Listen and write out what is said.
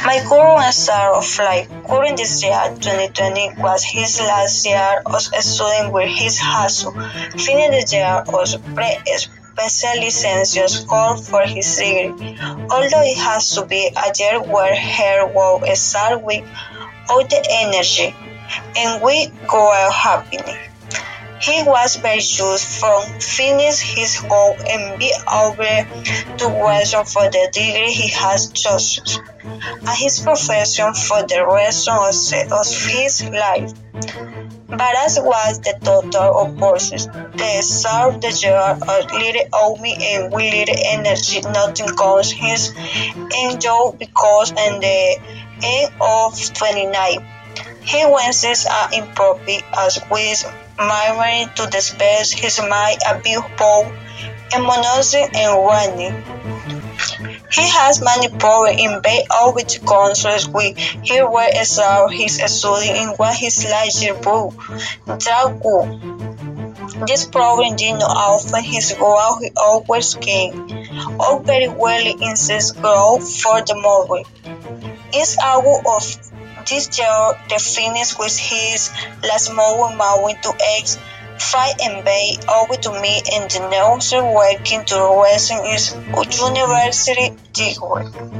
My current start of life during this year 2020 was his last year of studying where he has to finish the year of pre-specializations course for his degree, although it has to be a year where her work start with all the energy and we go out happily. He was very just from finish his work and be over to graduate for the degree he has chosen and his profession for the rest of his life. But as was the total opposite, the start of the year a little omi and with little energy, nothing comes his enjoy because in the end of 29, he went as improper as with memory to the space his mind a big bow and monosyl and running. He has many problems in being over the concerts with he will start his study in what his leisure book. This problem did not often his grow he always came, all very well in his growth for the moment. It's August of this year the finish with his last moving to X, fight and bay over to me and the nurse working to the Western is University degree.